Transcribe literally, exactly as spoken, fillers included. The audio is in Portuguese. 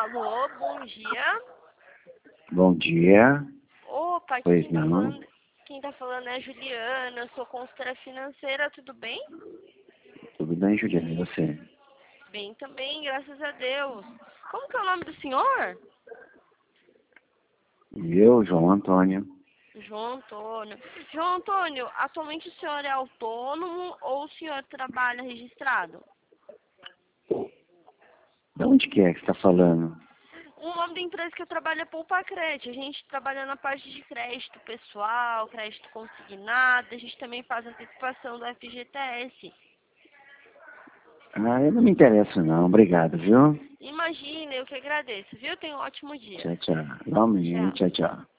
Alô, bom dia. Bom dia. Opa, aqui Pois quem tá não. falando, quem tá falando é a Juliana, eu sou consultora financeira, tudo bem? Tudo bem, Juliana? E você? Bem também, graças a Deus. Como que é o nome do senhor? E eu, João Antônio. João Antônio. João Antônio, atualmente o senhor é autônomo ou o senhor trabalha registrado? De onde que é que você está falando? O nome da empresa que eu trabalho é Poupa Crédito. A gente trabalha na parte de crédito pessoal, crédito consignado. A gente também faz antecipação do F G T S. Ah, eu não me interesso não. Obrigado, viu? Imagina, eu que agradeço, viu? Tenha um ótimo dia. Tchau, tchau. Igualmente. Tchau. Tchau, tchau.